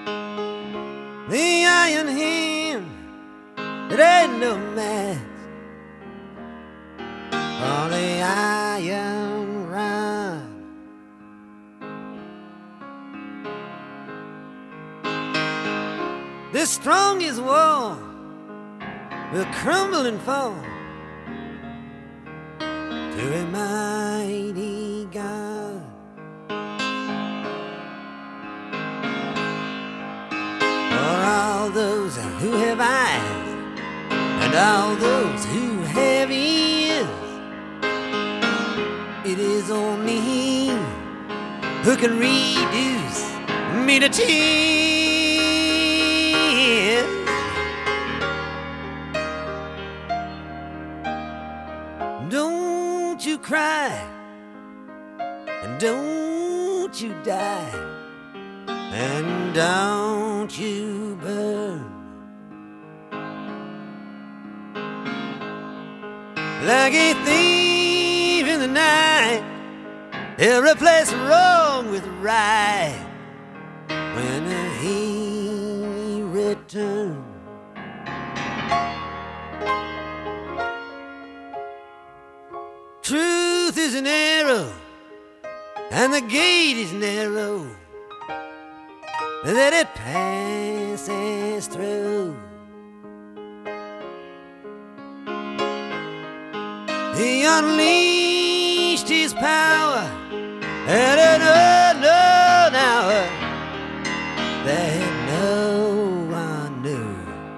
The iron hand, it ain't no match for the iron rod. The strongest wall will crumble and fall to a mighty God. For all those who have eyes and all those who have ears, it is only He who can reduce me to tears. Don't you cry and don't you die and don't you burn like a thief in the night. Every place wrong with right when He returns. Truth is narrow and the gate is narrow that it passes through. He unleashed His power at an unknown hour that no one knew.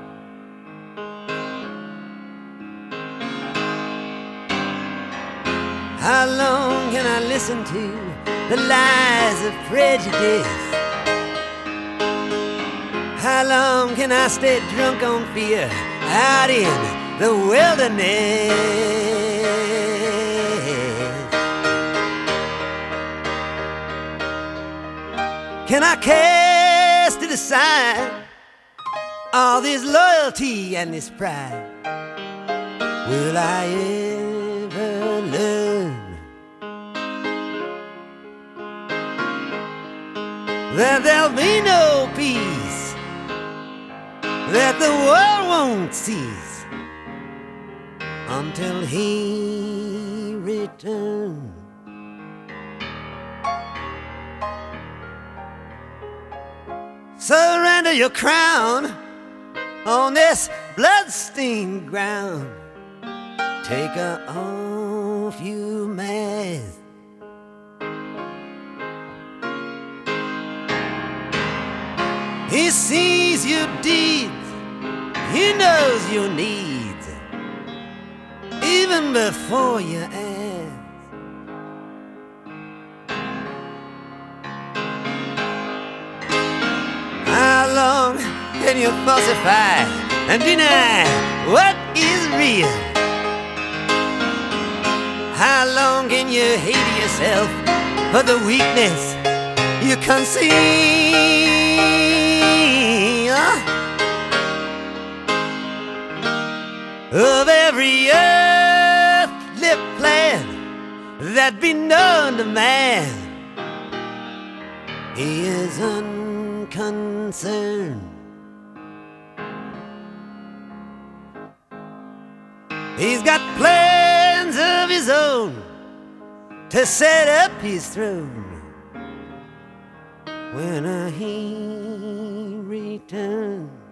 How long can I listen to the lies of prejudice? How long can I stay drunk on fear out in the wilderness? Can I cast it aside, all this loyalty and this pride? Will I ever learn that there'll be no peace, that the world won't cease until He returns? Surrender your crown on this bloodstained ground. Take her off, you mask. He sees your deeds, He knows your needs, even before you ask. How long can you falsify and deny what is real? How long can you hate yourself for the weakness you conceal? Of every earthly plan that be known to man, He is unconcerned. He's got plans of His own to set up His throne when He returns.